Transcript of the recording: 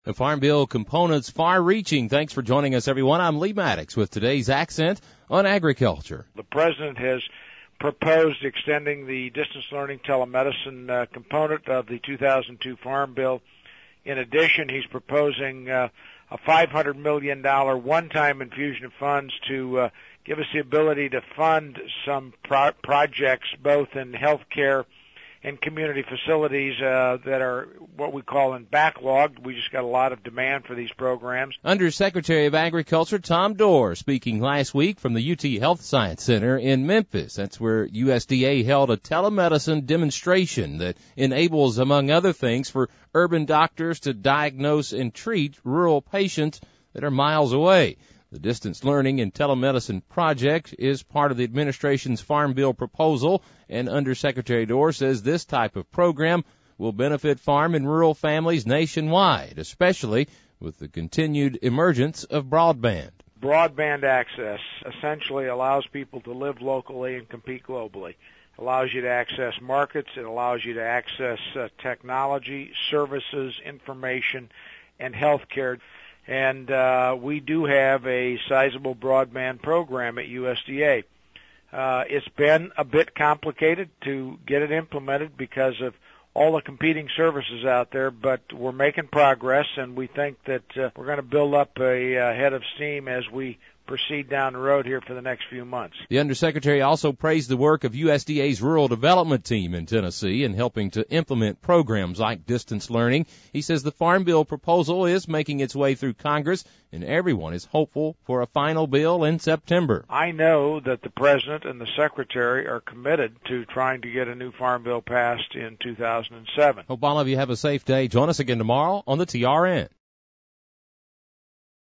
The Farm Bill components far-reaching. Thanks for joining us, everyone. I'm Lee Maddox with today's Accent on Agriculture. The President has proposed extending the distance learning telemedicine component of the 2002 Farm Bill. In addition, he's proposing a $500 million one-time infusion of funds to give us the ability to fund some projects both in healthcare and community facilities that are what we call in backlog. We just got a lot of demand for these programs. Undersecretary of Agriculture Tom Dorr speaking last week from the UT Health Science Center in Memphis. That's where USDA held a telemedicine demonstration that enables, among other things, for urban doctors to diagnose and treat rural patients that are miles away. The Distance Learning and Telemedicine Project is part of the administration's Farm Bill proposal, and Undersecretary Dorr says this type of program will benefit farm and rural families nationwide, especially with the continued emergence of broadband. Broadband access essentially allows people to live locally and compete globally. It allows you to access markets. It allows you to access technology, services, information, and health care. And we do have a sizable broadband program at USDA. It's been a bit complicated to get it implemented because of all the competing services out there, but we're making progress, and we think that we're going to build up a head of steam as we proceed down the road here for the next few months. The Undersecretary also praised the work of USDA's Rural Development Team in Tennessee in helping to implement programs like distance learning. He says the Farm Bill proposal is making its way through Congress, and everyone is hopeful for a final bill in September. I know that the President and the Secretary are committed to trying to get a new Farm Bill passed in 2007. Hope all of you have a safe day. Join us again tomorrow on the TRN.